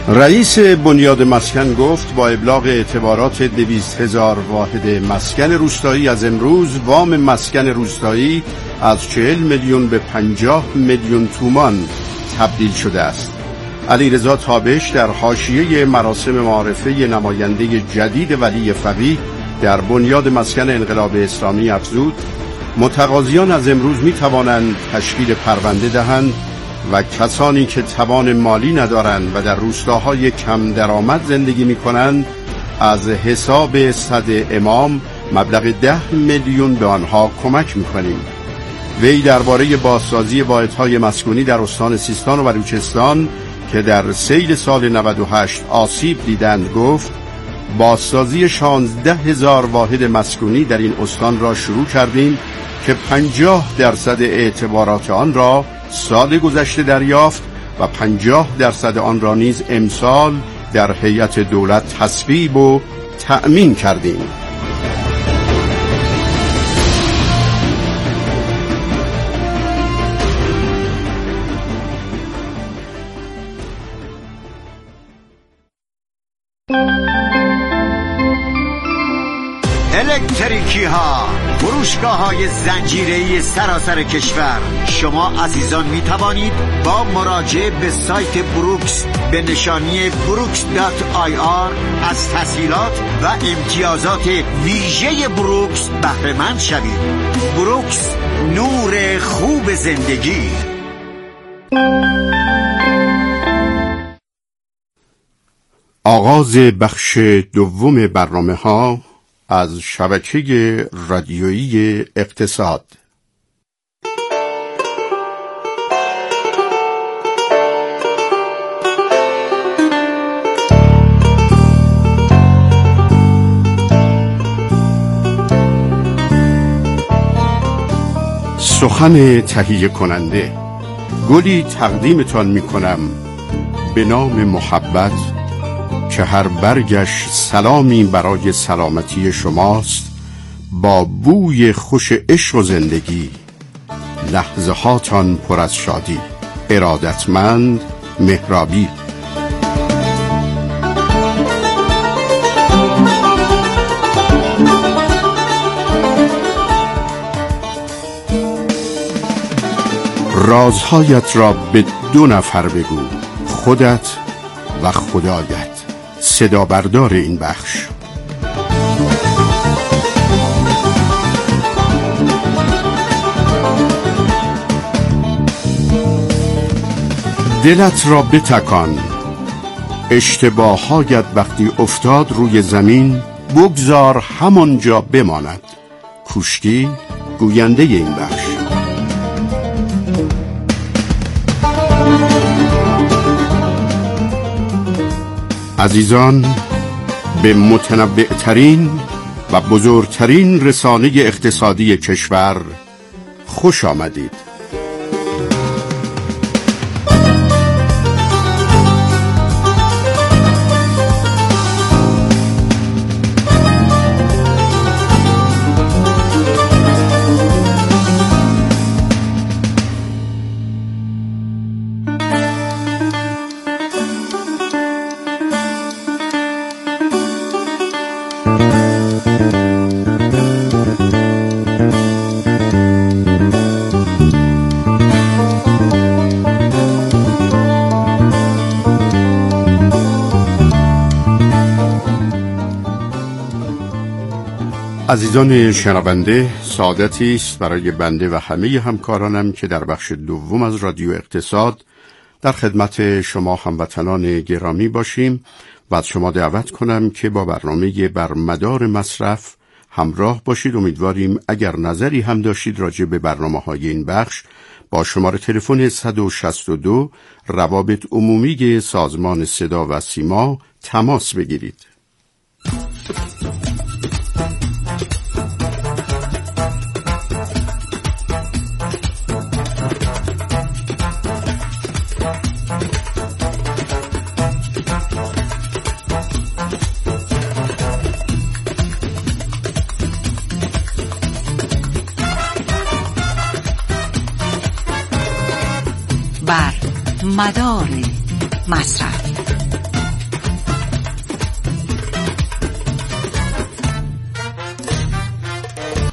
رئیس بنیاد مسکن گفت با ابلاغ اعتبارات 200,000 واحد مسکن روستایی از امروز وام مسکن روستایی از 40 میلیون به 50 میلیون تومان تبدیل شده است. علیرضا تابش در حاشیه مراسم معارفه نماینده جدید ولی فقیه در بنیاد مسکن انقلاب اسلامی افزود متقاضیان از امروز می توانند تشکیل پرونده دهند و کسانی که توان مالی ندارند و در روستاهای کم درآمد زندگی می کنند از حساب صد امام مبلغ 10 میلیون به آنها کمک می کنیم. وی درباره بازسازی واحدهای مسکونی در استان سیستان و بلوچستان که در سیل سال 98 آسیب دیدند گفت بازسازی 16,000 واحد مسکونی در این استان را شروع کردیم که 50% اعتبارات آن را سال گذشته دریافت و 50% آن را نیز امسال در هیئت دولت تصویب و تأمین کردیم. الکتریکی ها، فروشگاه های زنجیره‌ای سراسر کشور. شما عزیزان می توانید با مراجعه به سایت بروکس به نشانی brooks.ir از تسهیلات و امتیازات ویژه بروکس بهره مند شوید. بروکس، نور خوب زندگی. آغاز بخش دوم برنامه ها از شبکه رادیویی اقتصاد. سخن تهیه کننده. گلی تقدیمتان می کنم به نام محبت که هر برگش سلامی برای سلامتی شماست، با بوی خوش عشق و زندگی، لحظه هاتان پر از شادی. ارادتمند، مهرابی. رازهایت را به 2 نفر بگو، خودت و خدایت. صدا بردار این بخش. دلت را بتکان. اشتباهایت وقتی افتاد روی زمین بگذار همانجا بماند. کوشکی، گوینده این بخش. عزیزان، به متنوع‌ترین و بزرگترین رسانه اقتصادی کشور خوش آمدید. عزیزان شنونده، سعادتی است برای بنده و همه همکارانم که در بخش دوم از رادیو اقتصاد در خدمت شما هموطنان گرامی باشیم و از شما دعوت کنم که با برنامه بر مدار مصرف همراه باشید. امیدواریم اگر نظری هم داشتید راجع به برنامه‌های این بخش با شماره تلفن 162 روابط عمومی سازمان صدا و سیما تماس بگیرید. بر مدار مصرف.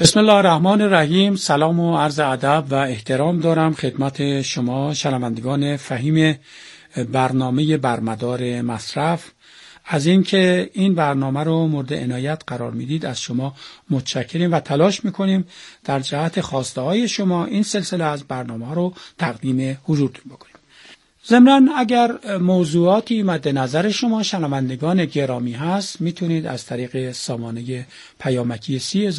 بسم الله الرحمن الرحیم. سلام و عرض ادب و احترام دارم خدمت شما شنوندگان فهیم برنامه برمدار مصرف. از اینکه این برنامه رو مورد عنایت قرار میدید از شما متشکریم و تلاش میکنیم در جهت خواسته های شما این سلسله از برنامه رو تقدیم حضورتون بکنیم. ضمناً اگر موضوعاتی مد نظر شما شنوندگان گرامی هست میتونید از طریق سامانه پیامکی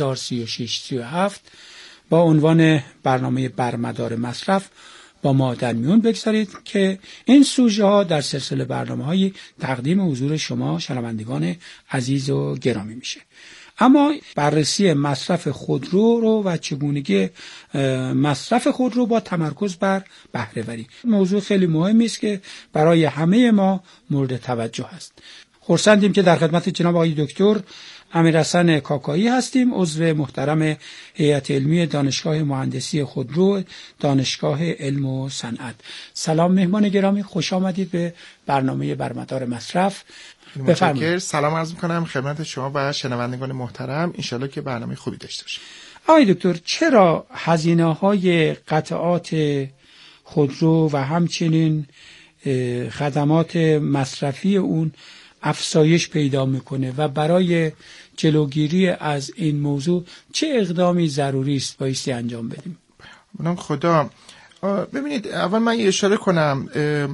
303637 با عنوان برنامه برمدار مصرف با ما در میون بگذارید که این سوژه ها در سلسله برنامه های تقدیم حضور شما شنوندگان عزیز و گرامی میشه. اما بررسی مصرف خودرو رو و چگونگی مصرف خودرو با تمرکز بر بهره‌وری موضوع خیلی مهمی است که برای همه ما مورد توجه است. خرسندیم که در خدمت جناب آقای دکتر امیرحسن کاکایی هستیم، عضو محترم هیئت علمی دانشگاه مهندسی خودرو دانشگاه علم و صنعت. سلام مهمان گرامی، خوش آمدید به برنامه برمدار مصرف. بفرمایید. سلام عرض می‌کنم خدمت شما و شنوندگان محترم. انشالله که برنامه خوبی داشته باشیم. آقای دکتر، چرا هزینه‌های قطعات خودرو و همچنین خدمات مصرفی اون افزایش پیدا میکنه و برای جلوگیری از این موضوع چه اقدامی ضروری است بایستی انجام بدیم؟ منم خدا. ببینید، اول من یه اشاره کنم،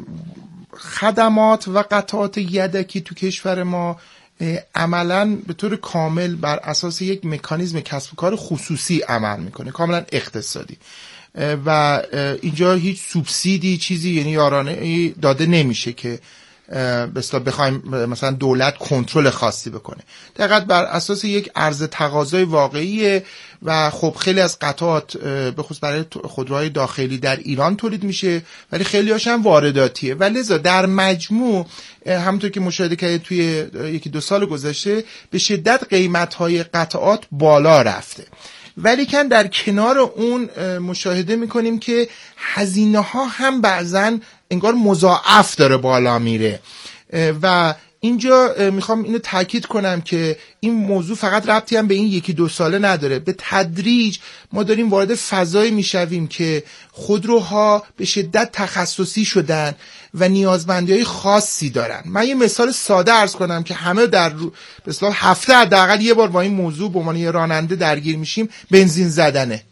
خدمات و قطعات یدکی تو کشور ما عملاً به طور کامل بر اساس یک مکانیزم کسب و کار خصوصی عمل میکنه، کاملاً اقتصادی، و اینجا هیچ سوبسیدی چیزی یعنی یارانه داده نمیشه که بخوایم مثلا دولت کنترل خاصی بکنه. دقیقاً بر اساس یک عرضه تقاضای واقعی و خب خیلی از قطعات به خصوص برای خودروهای داخلی در ایران تولید میشه ولی خیلی هاش هم وارداتیه و لذا در مجموع همونطور که مشاهده کردید توی یکی دو سال گذشته به شدت قیمت‌های قطعات بالا رفته. ولی کن در کنار اون مشاهده میکنیم که هزینه ها هم بعضن انگار مضاعف داره بالا میره و اینجا میخوام اینو تاکید کنم که این موضوع فقط ربطی هم به این یکی دو ساله نداره. به تدریج ما داریم وارد فضایی میشویم که خودروها به شدت تخصصی شدن و نیازمندی‌های خاصی دارن. من یه مثال ساده عرض کنم که همه در به اصطلاح هفته حداقل یه بار با این موضوع به عنوان راننده درگیر میشیم، بنزین زدنه.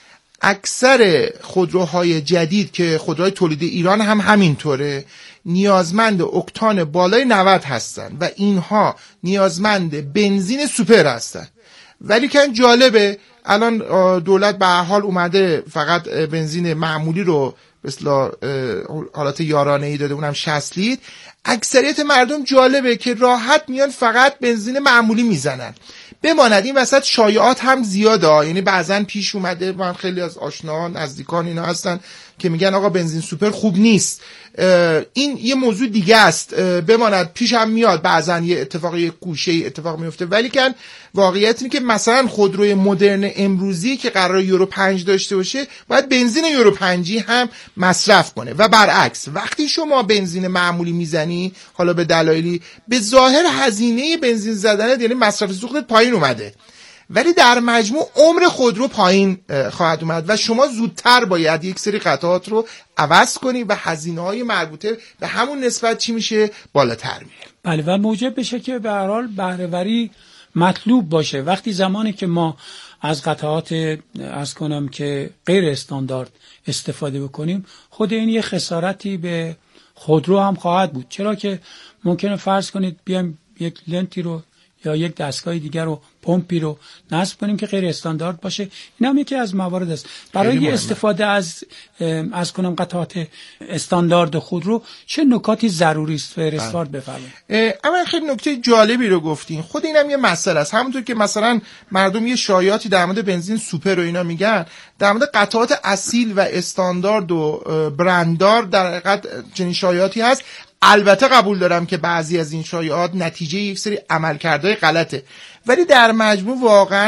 اکثر خودروهای جدید که خودروهای تولید ایران هم همینطوره نیازمند اکتان بالای 90 هستن و اینها نیازمند بنزین سوپر هستن. ولی که جالبه الان دولت به هر حال اومده فقط بنزین معمولی رو به اصطلاح حالت یارانه‌ای داده، اونم 60 لیتر. اکثریت مردم جالبه که راحت میان فقط بنزین معمولی میزنن. بماند این وسط شایعات هم زیاده، یعنی بعضن پیش اومده، من خیلی از آشناان نزدیکان اینا هستن که میگن آقا بنزین سوپر خوب نیست. این یه موضوع دیگه است. بماند پیش هم میاد بعضن یه اتفاقی گوشه اتفاق میفته، ولی کن واقعیت اینه که مثلا خودروی مدرن امروزی که قرار یورو 5 داشته باشه باید بنزین یورو 5 هم مصرف کنه و برعکس. وقتی شما بنزین معمولی میزنی حالا به دلایلی به ظاهر هزینه بنزین زدن یعنی مصرف سوختت پایین اومده، ولی در مجموع عمر خودرو پایین خواهد اومد و شما زودتر باید یک سری قطعات رو عوض کنی و هزینه‌های مربوطه به همون نسبت چی میشه بالاتر میره. بله، و موجب بشه که به هر حال بهره‌وری مطلوب باشه. وقتی زمانی که ما از قطعات از کنم که غیر استاندارد استفاده بکنیم، خود این یه خسارتی به خودرو هم خواهد بود، چرا که ممکنه فرض کنید بیایم یک لنتی رو یا یک دستگاه دیگر رو پمپی رو نصب کنیم که غیر استاندارد باشه. این هم یکی از موارد است. برای استفاده از کنم قطعات استاندارد خودرو چه نکاتی ضروری است؟ فهرستوار بفرمایید. اما خیلی نکته جالبی رو گفتین. خود اینم یه مسئله است. همونطور که مثلا مردم یه شایعاتی در مورد بنزین سوپر و اینا میگن، در مورد قطعات اصیل و استاندارد و برنددار در حقیقت چنین شایعاتی هست. البته قبول دارم که بعضی از این شایعات نتیجه یک سری عملکردهای غلطه، ولی در مجموع واقعا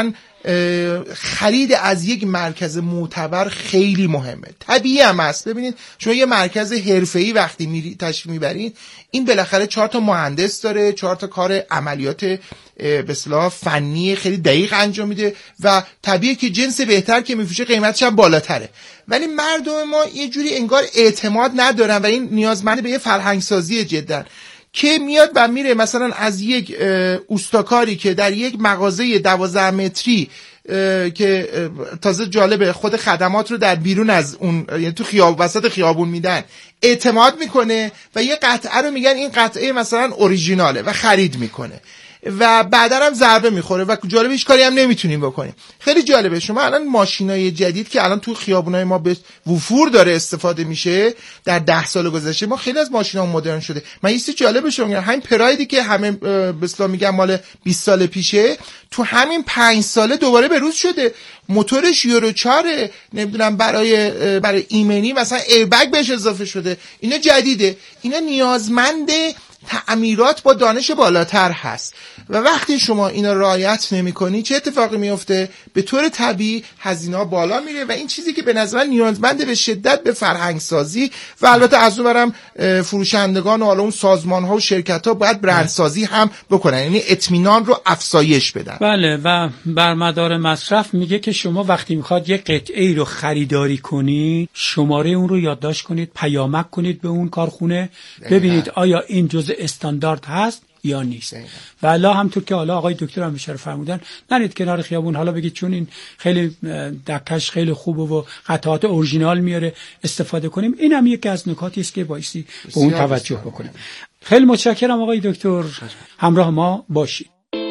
خرید از یک مرکز معتبر خیلی مهمه. طبیعی هم هست. ببینید شما یه مرکز حرفه‌ای وقتی تشریف میبرید، این بالاخره 4 تا مهندس داره، 4 تا کار عملیات به اصطلاح فنی خیلی دقیق انجام میده و طبیعیه که جنس بهتر که میفروشه قیمتش هم بالاتره. ولی مردم ما یه جوری انگار اعتماد ندارن و این نیازمند به یه فرهنگ سازی جدا که میاد و میره مثلا از یک اوستاکاری که در یک مغازه 12 متری که تازه جالبه خود خدمات رو در بیرون از اون، یعنی تو وسط خیابون میدن، اعتماد میکنه و یه قطعه رو میگن این قطعه مثلا اوریجیناله و خرید میکنه و بعدا هم ضربه میخوره و جالبه هیچ کاری هم نمیتونیم بکنیم. خیلی جالبه. شما الان ماشینای جدید که الان تو خیابونای ما به وفور داره استفاده میشه، در 10 سال گذشته ما خیلی از ماشینا مدرن شده. من یه چیز جالبه شما میگم، همین پرایدی که همه به اصطلاح میگم مال 20 سال پیشه، تو همین 5 ساله دوباره بروز شده. موتورش یورو 4، نمیدونم برای ایمنی مثلا ایربگ بهش اضافه شده. اینا جدیده. اینا نیازمند تعمیرات با دانش بالاتر هست و وقتی شما اینا رعایت نمی‌کنی چه اتفاقی میفته؟ به طور طبیعی هزینه‌ها بالا میره و این چیزی که به نظر من نیازمند به شدت به فرهنگ سازی و البته از اون برم فروشندگان و حالا اون سازمان‌ها و شرکت‌ها باید برندسازی هم بکنن، یعنی اطمینان رو افزایش بدن. بله. و بر مدار مصرف میگه که شما وقتی میخواد یه قطعه‌ای رو خریداری کنی، شماره اون رو یادداشت کنید، پیامک کنید به اون کارخونه، ببینید آیا این جزء استاندارد هست یا نیست. و الا همونطور که حالا آقای دکتر هم اشاره فرمودن، نرید کنار خیابون حالا بگید چون این خیلی دکش خیلی خوبه و قطعات اورجینال میاره استفاده کنیم. این هم یکی از نکاتی است که بایستی به اون توجه بکنیم. خیلی متشکرم آقای دکتر، همراه ما باشید.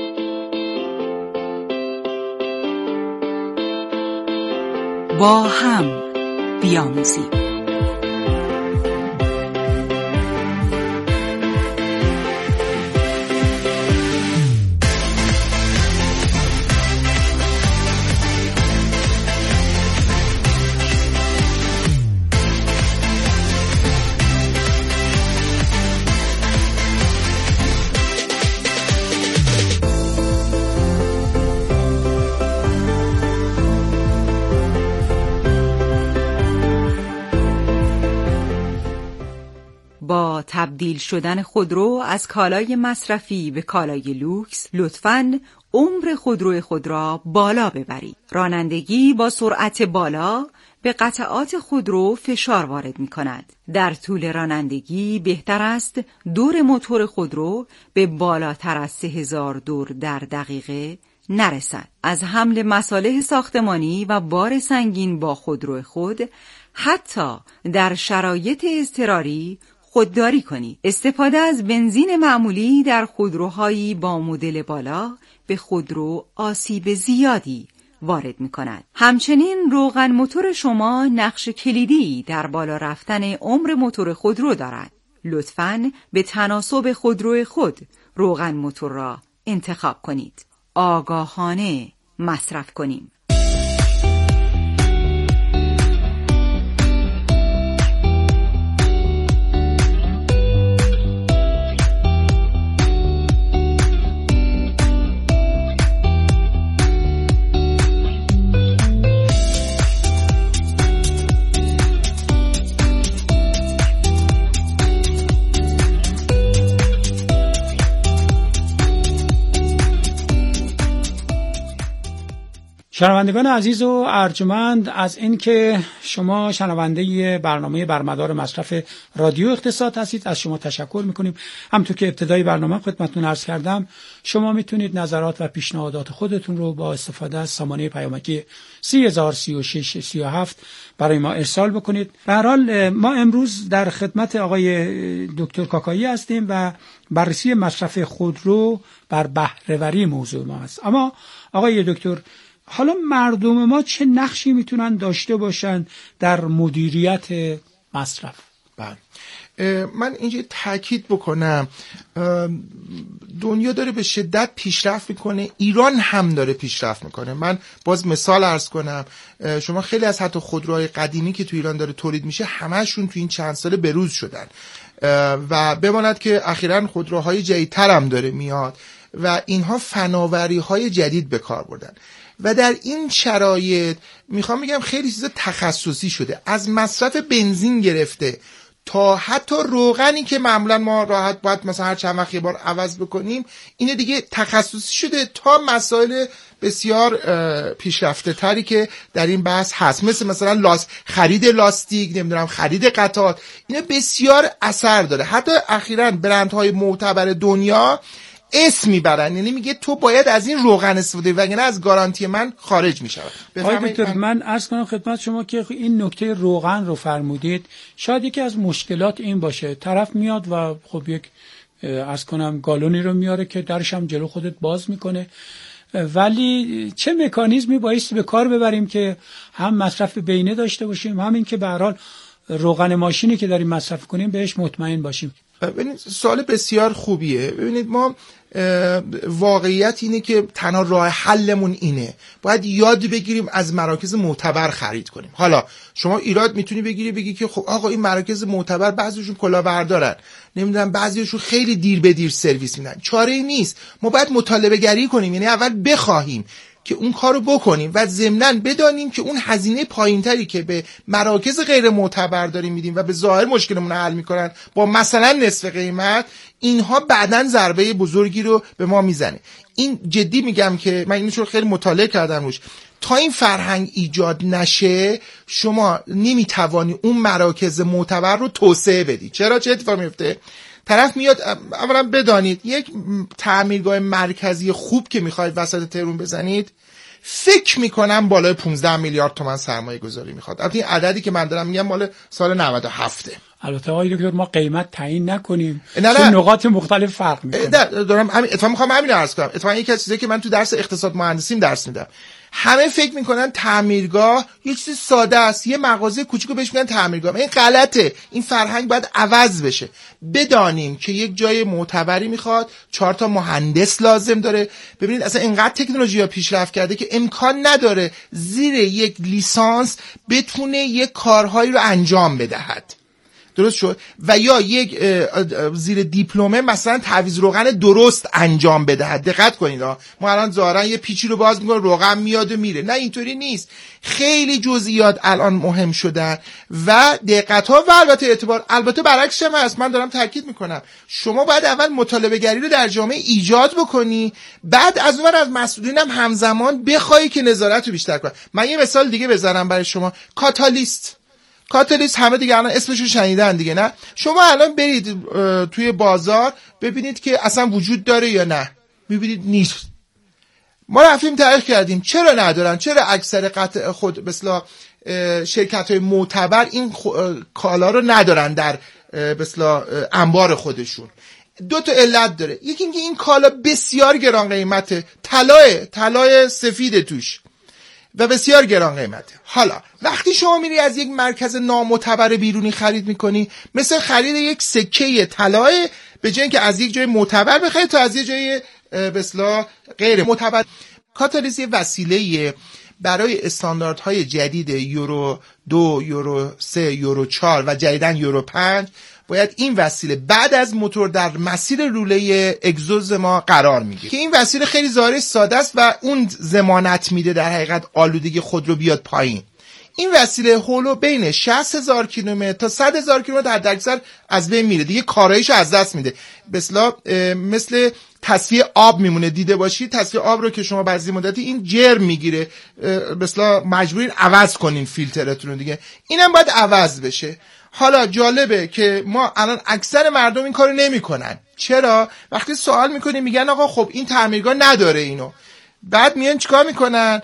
با هم بیاموزیم. با تبدیل شدن خودرو از کالای مصرفی به کالای لوکس، لطفاً عمر خودرو خود را بالا ببرید. رانندگی با سرعت بالا به قطعات خودرو فشار وارد می کند. در طول رانندگی بهتر است دور موتور خودرو به بالاتر از 3000 دور در دقیقه نرسد. از حمل مصالح ساختمانی و بار سنگین با خودرو خود حتی در شرایط اضطراری خودداری کنید. استفاده از بنزین معمولی در خودروهایی با مدل بالا به خودرو آسیب زیادی وارد می کند. همچنین روغن موتور شما نقش کلیدی در بالا رفتن عمر موتور خودرو دارد. لطفاً به تناسب خودرو خود روغن موتور را انتخاب کنید. آگاهانه مصرف کنیم. شنوندگان عزیز و ارجمند، از اینکه شما شنونده برنامه برمدار مصرف رادیو اقتصاد هستید از شما تشکر میکنیم. همونطور که ابتدای برنامه خدمتتون عرض کردم، شما میتونید نظرات و پیشنهادات خودتون رو با استفاده از سامانه پیامکی 303637 برای ما ارسال بکنید. به هر حال ما امروز در خدمت آقای دکتر کاکایی هستیم و بررسی مصرف خودرو بر بهره‌وری موضوع ما است. اما آقای دکتر، حالا مردم ما چه نقشی میتونن داشته باشن در مدیریت مصرف؟ بله، من اینجا تاکید بکنم دنیا داره به شدت پیشرفت میکنه، ایران هم داره پیشرفت میکنه. من باز مثال عرض کنم، شما خیلی از حتی خودروهای قدیمی که تو ایران داره تولید میشه همشون تو این چند ساله بروز شدن و بماند که اخیراً خودروهای جدیدتر هم داره میاد و اینها فناوری‌های جدید به کار بردن و در این شرایط میخوام بگم خیلی چیزا تخصصی شده، از مصرف بنزین گرفته تا حتی روغنی که معمولا ما راحت باید مثلا هر چند وقت یه بار عوض بکنیم، اینه دیگه تخصصی شده تا مسائل بسیار پیشرفته تری که در این بحث هست، مثلا خرید لاستیک، نمیدونم خرید قطعات، اینا بسیار اثر داره. حتی اخیراً برندهای معتبر دنیا اسم میبرن، یعنی میگه تو باید از این روغن استفاده وگرنه از گارانتی من خارج میشه. آقای دکتر من عرض کنم خدمت شما که این نکته روغن رو فرمودید، شاید یکی از مشکلات این باشه طرف میاد و خب یک عرض کنم گالونی رو میاره که درش هم جلو خودت باز میکنه، ولی چه مکانیزمی بایستی به کار ببریم که هم مصرف بینه داشته باشیم، هم این که به هر حال روغن ماشینی که داریم مصرف کنیم بهش مطمئن باشیم؟ ببینید سوال بسیار خوبیه. ببینید ما واقعیت اینه که تنها راه حلمون اینه، باید یاد بگیریم از مراکز معتبر خرید کنیم. حالا شما ایراد میتونی بگی که خب آقا این مراکز معتبر بعضیشون کلاهبردارن، نمیدونم بعضیشون خیلی دیر به دیر سرویس میدن، چاره ای نیست، ما باید مطالبه گری کنیم، یعنی اول بخواهیم که اون کارو بکنیم و ضمناً بدانیم که اون هزینه پایینتری که به مراکز غیر معتبر داریم میدیم و به ظاهر مشکلمون رو حل میکنن با مثلا نصف قیمت، اینها بعداً ضربه بزرگی رو به ما میزنه. این جدی میگم که من اینو خیلی مطالعه کردم روش. تا این فرهنگ ایجاد نشه شما نمیتوانی اون مراکز معتبر رو توسعه بدی. چرا؟ چه اتفاقی میفته؟ طرف میاد، اولا بدانید یک تعمیرگاه مرکزی خوب که میخواید وسط تهران بزنید فکر میکنم بالای 15 میلیارد تومان سرمایه گذاری میخواد. البته این عددی که من دارم میگم مال سال 97. البته آقای دکتر ما قیمت تعیین نکنیم، نه. نقاط مختلف فرق میکنه. دارم اتفاقا میخوام همین رو عرض کنم. اتفاقا یکی از چیزایی که من تو درس اقتصاد مهندسیم درس میدم، همه فکر میکنن تعمیرگاه یه چیز ساده است، یه مغازه کوچیکو بهش میگن تعمیرگاه. این غلطه، این فرهنگ باید عوض بشه. بدانیم که یک جای معتبری میخواد 4 تا مهندس لازم داره. ببینید اصلا اینقدر تکنولوژی پیشرفت کرده که امکان نداره زیر یک لیسانس بتونه یک کارهایی رو انجام بدهد. درست شد؟ و یا یک زیر دیپلمه مثلا تعویض روغن درست انجام بدهد. دقت کنید ما الان ظاهرا یه پیچی رو باز میکنیم روغن میاد و میره، نه اینطوری نیست. خیلی جزئیات الان مهم شدن و دقت ها و البته اعتبار. البته برعکسش هم هست، من دارم تاکید میکنم شما باید اول مطالبه گری رو در جامعه ایجاد بکنی، بعد از اون از مسئولین هم همزمان بخوای که نظارت رو بیشتر کنن. من یه مثال دیگه بزنم برای شما. کاتالیست همه دیگه الان اسمشو شنیدن دیگه، نه؟ شما الان برید توی بازار ببینید که اصلا وجود داره یا نه، میبینید نیست. ما رفتیم تحقیق کردیم چرا ندارن، چرا اکثر قطع خود مثلا شرکت‌های معتبر این کالا رو ندارن در مثلا انبار خودشون. 2 تا علت داره. یکی اینکه این کالا بسیار گران قیمته، طلای سفید توش و بسیار گران قیمته. حالا وقتی شما میری از یک مرکز نامعتبر بیرونی خرید میکنی، مثل خرید یک سکه طلای، به جای اینکه از یک جای معتبر بخری تا از یک جای به اصطلاح غیر معتبر. کاتالیز یه وسیله برای استانداردهای جدید یورو 2، یورو 3، یورو 4 و جدیداً یورو 5 باید این وسیله بعد از موتور در مسیر لوله اگزوز ما قرار میگیره که این وسیله خیلی ظاهرش ساده است و اون ضمانت میده در حقیقت آلودگی خودرو بیاد پایین. این وسیله هولو بین 60,000 کیلومتر تا 100,000 کیلومتر حد اکثر از بین میره، دیگه کاراییشو از دست میده. مثل تصفیه آب میمونه، دیده باشید تصفیه آب رو که شما بعضی مدتی این جرم میگیره، مثلا مجبورین عوض کنین فیلترتون رو دیگه. اینم باید عوض بشه. حالا جالبه که ما الان اکثر مردم این کارو نمیکنن. چرا؟ وقتی سوال میکنیم میگن آقا خب این تعمیرگاه نداره اینو. بعد میان چیکار میکنن؟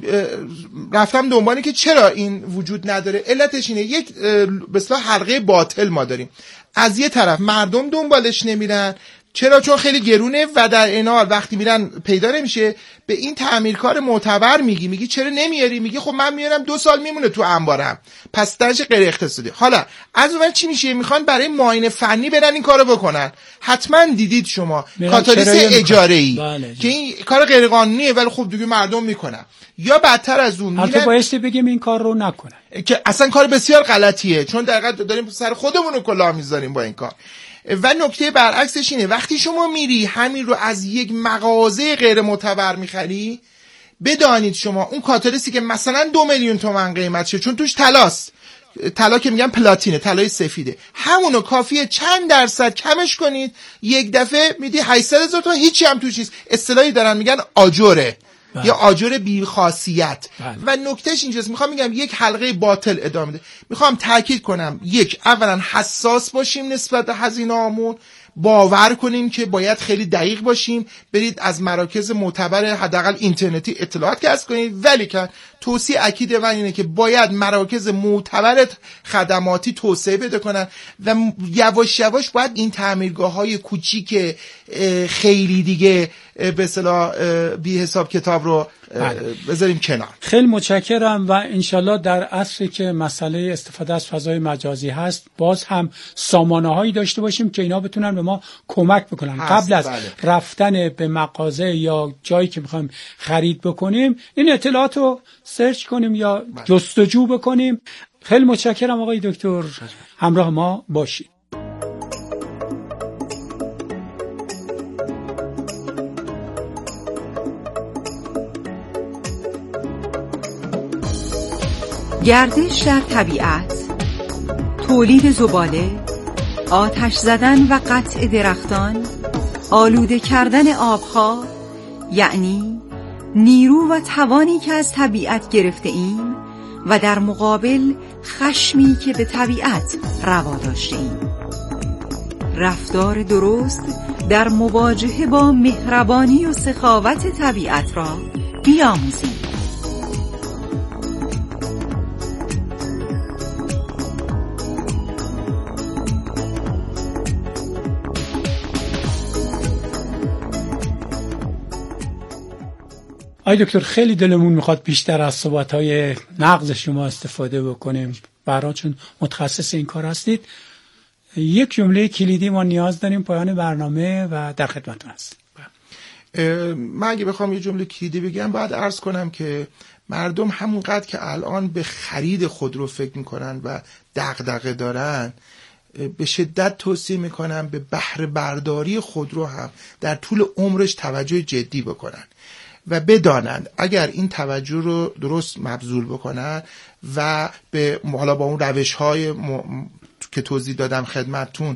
رفتم دنبالی که چرا این وجود نداره. علتش اینه یک به اصطلاح حلقه باطل ما داریم. از یه طرف مردم دنبالش نمیرن، چرا؟ چون خیلی گرونه و در این حال وقتی میرن پیدا نمیشه. به این تعمیرکار معتبر میگی چرا نمیاری؟ میگه خب من میارم 2 سال میمونه تو انبارم، پس درش غیر اقتصادی. حالا از اون چی میشه؟ میخوان برای معاینه فنی برن این کارو بکنن. حتما دیدید شما کاتالیز اجاره‌ای که این کار غیر قانونیه ولی خب دیگه مردم میکنن. یا بدتر از اون البته بایستی بگیم این کار رو نکنن، که اصلا کار بسیار غلطیه، چون در حقیقت داریم سر خودمون رو کلاه میذاریم با این کار. و نکته برعکسش اینه وقتی شما میری همین رو از یک مغازه غیر معتبر میخری، بدانید شما اون کاتالیستی که مثلا 2 میلیون تومان قیمتشه، چون توش طلاست، طلا که میگن پلاتینه، طلای سفیده، همونو کافیه چند درصد کمش کنید، یک دفعه میدی 800,000 تومان، هیچی هم توش نیست. اصطلاحی دارن میگن آجره یا آجر بی خاصیت. و نکتهش اینجاست، میخوام میگم یک حلقه باطل ادامه ده. میخوام تاکید کنم، یک، اولا حساس باشیم نسبت به هزینه‌هامون، باور کنیم که باید خیلی دقیق باشیم، برید از مراکز معتبر حداقل اینترنتی اطلاعات کسب کنید. ولی که توصیه اکید من اینه که باید مراکز معتبر خدماتی توسعه بده کنن و یواش یواش باید این تعمیرگاه‌های کوچیک خیلی دیگه به اصطلاح بی حساب کتاب رو بذاریم کنار. خیلی متشکرم و انشالله در عصری که مسئله استفاده از فضای مجازی هست باز هم سامانه‌هایی داشته باشیم که اینا بتونن به ما کمک بکنن قبل از رفتن به مغازه یا جایی که میخوایم خرید بکنیم این اطلاعات رو سرچ کنیم یا جستجو بکنیم. خیلی متشکرم آقای دکتر، همراه ما باشید. گردش در طبیعت، تولید زباله، آتش زدن و قطع درختان، آلوده کردن آبها، یعنی نیرو و توانی که از طبیعت گرفته ایم و در مقابل خشمی که به طبیعت روا داشته ایم. رفتار درست در مواجهه با مهربانی و سخاوت طبیعت را بیاموزیم. آی دکتر، خیلی دلمون میخواد بیشتر از صحبت‌های نقض شما استفاده بکنیم، برای چون متخصص این کار هستید. یک جمله کلیدی ما نیاز داریم پایان برنامه و در خدمتتون هستیم. من اگه بخوام یه جمله کلیدی بگم باید عرض کنم که مردم همونقدر که الان به خرید خودرو فکر میکنن و دغدغه دارن، به شدت توصیه میکنم به بهره برداری خودرو هم در طول عمرش توجه جدی بکنن و بدانند اگر این توجه رو درست مبذول بکنن و به حالا با اون روش‌های که توضیح دادم خدمتتون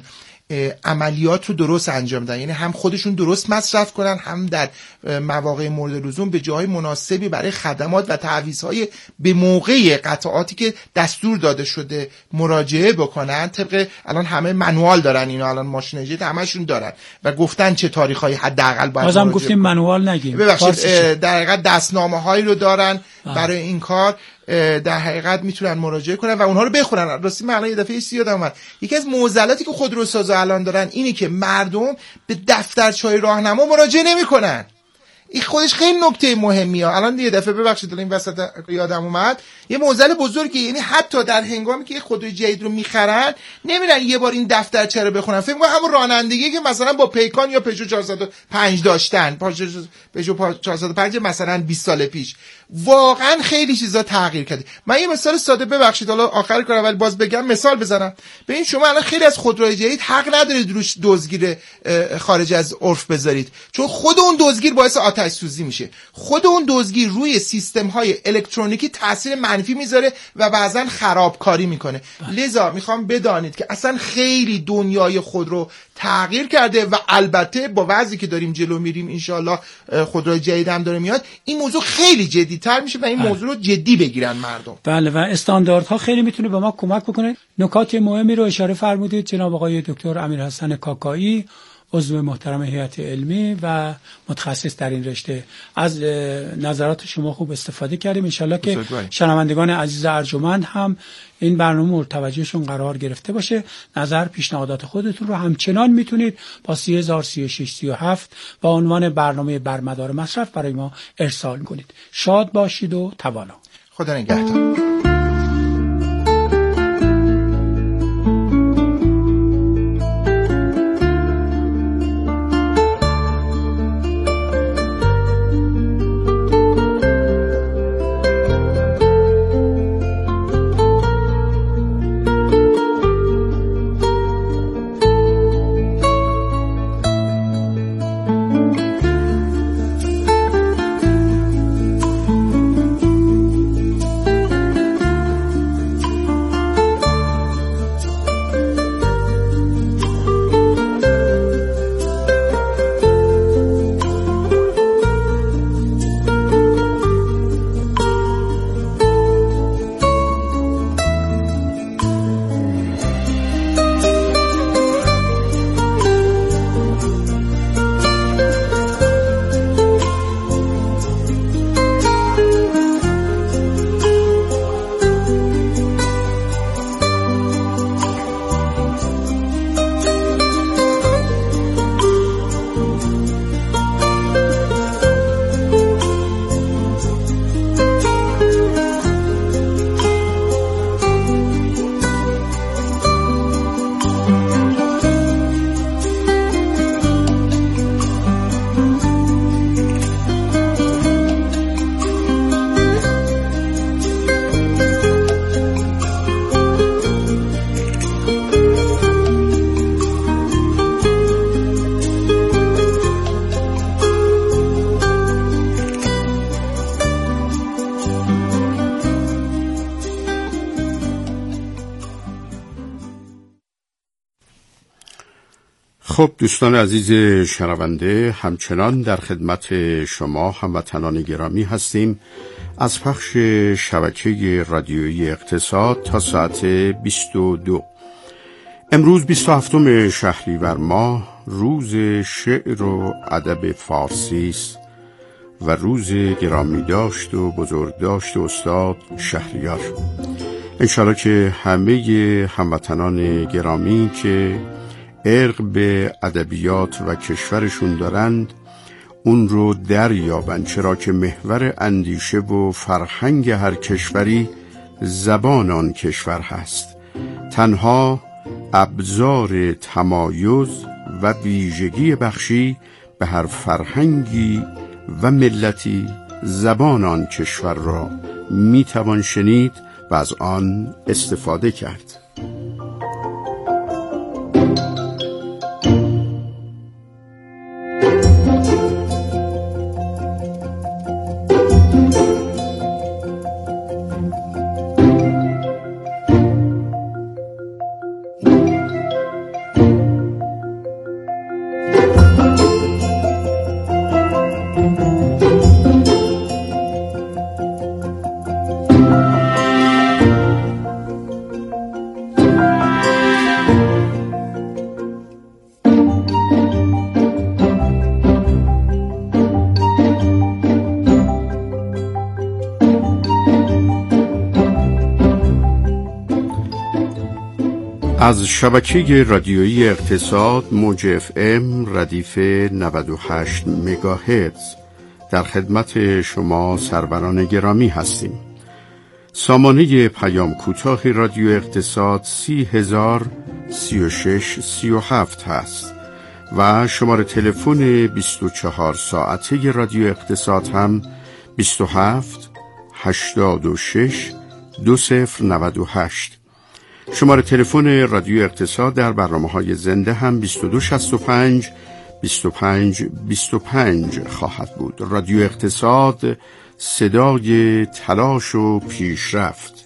عملیات رو درست انجام بدن، یعنی هم خودشون درست مصرف کنن، هم در مواقع مورد لزوم به جای مناسبی برای خدمات و تعویض‌های به موقع قطعاتی که دستور داده شده مراجعه بکنن. طبق الان همه منوال دارن، اینا الان ماشین جدید همشون دارن و گفتن چه تاریخ‌هایی حداقل باید بازم گفتیم منوال نگیم، ببخشید، در حقیقت دستنامه‌هایی رو دارن برای این کار، در حقیقت میتونن مراجعه کنن و اونها رو بخونن. راستی من الان یه دفعه یادم اومد، یکی از معضلاتی که خودروسازا الان دارن اینه که مردم به دفترچه‌های راهنما مراجعه نمی‌کنن. این خودش خیلی نکته مهمیه. الان یه دفعه ببخشید این وسط یادم اومد یه معضل بزرگی، یعنی حتی در هنگامی که خودروی جدید رو میخرن نمیرن یه بار این دفترچه رو بخونن، فکر می‌کنن همون رانندگی که مثلا با پیکان یا پژو 405 داشتن، پژو 405 مثلا 20 سال پیش. واقعا خیلی چیزا تغییر کرده. من یه مثال ساده ببخشید حالا آخر کار ولی باز بگم، مثال بزنم. ببین شما الان خیلی از خودروهای جدید حق ندارید روش دزدگیر خارج از عرف بذارید، چون خود اون دزدگیر باعث آتش سوزی میشه. خود اون دزدگیر روی سیستم های الکترونیکی تاثیر منفی میذاره و بعضا خرابکاری میکنه. لذا میخوام بدانید که اصلا خیلی دنیای خودرو تغییر کرده و البته با وضعی که داریم جلو میریم انشالله خودروی جدید هم داره میاد، این موضوع خیلی جدی‌تر میشه و این موضوع رو جدی بگیرن مردم. بله و استانداردها خیلی میتونه به ما کمک بکنه. نکات مهمی رو اشاره فرمودید جناب آقای دکتر امیرحسن کاکایی، عضو محترم هیئت علمی و متخصص در این رشته. از نظرات شما خوب استفاده کردیم. انشالله که شنوندگان عزیز ارجمند هم این برنامه مورد توجهشون قرار گرفته باشه. نظر پیشنهادات خودتون رو همچنان میتونید با 303637 با عنوان برنامه برمدار مصرف برای ما ارسال کنید. شاد باشید و توانا. خدا نگهدار. خب دوستان عزیز شنونده، همچنان در خدمت شما هموطنان گرامی هستیم از پخش شبکه رادیویی اقتصاد تا ساعت 22. امروز 27 شهریور ماه روز شعر و ادب فارسی است و روز گرامی داشت و بزرگ داشت استاد شهریار. انشاءالله که همه هموطنان گرامی که عشق به ادبیات و کشورشون دارند اون رو دریابند، چرا که محور اندیشه و فرهنگ هر کشوری زبان آن کشور هست. تنها ابزار تمایز و ویژگی بخشی به هر فرهنگی و ملتی زبان آن کشور را میتوان شنید و از آن استفاده کرد. از شبکه رادیویی اقتصاد موج FM ردیف 98 مگاهرتز در خدمت شما سروران گرامی هستیم. سامانه پیام کوتاه رادیو اقتصاد 30,036,37 هست و شماره تلفن 24 ساعته رادیو اقتصاد هم 27 86 2098. شماره تلفن رادیو اقتصاد در برنامه‌های زنده هم 2265 25 25 خواهد بود. رادیو اقتصاد، صدای تلاش و پیشرفت.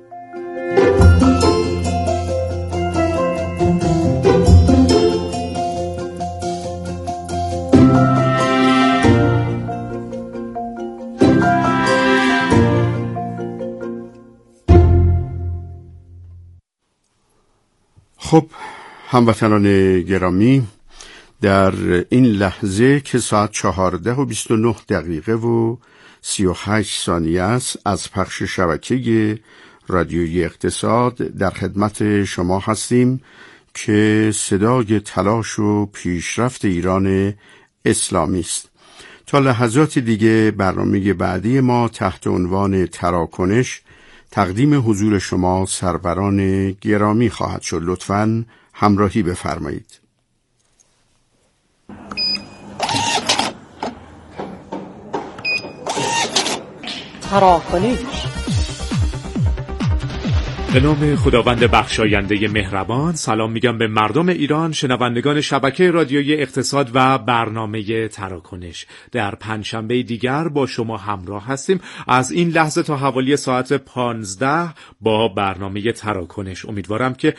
خب هموطنان گرامی، در این لحظه که ساعت 14:29 و 38 ثانیه است از پخش شبکه رادیویی اقتصاد در خدمت شما هستیم که صدای تلاش و پیشرفت ایران اسلامی است. تا لحظات دیگه برنامه بعدی ما تحت عنوان تراکنش تقدیم حضور شما سروران گرامی خواهد شد. لطفاً همراهی بفرمایید. تراکنش. به نام خداوند بخشاینده مهربان، سلام میگم به مردم ایران، شنوندگان شبکه رادیویی اقتصاد و برنامه تراکنش. در پنجشنبه دیگر با شما همراه هستیم از این لحظه تا حوالی ساعت 15 با برنامه تراکنش. امیدوارم که